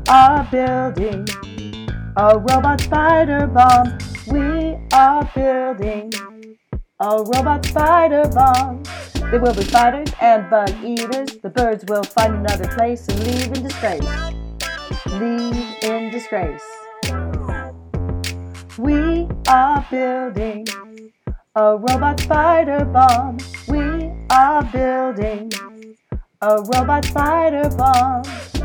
are building a robot spider bomb. We are building a robot spider bomb. There will be spiders and bug eaters. The birds will find another place and leave in disgrace. Leave in disgrace. We are building a robot spider bomb. We are building a robot spider bomb.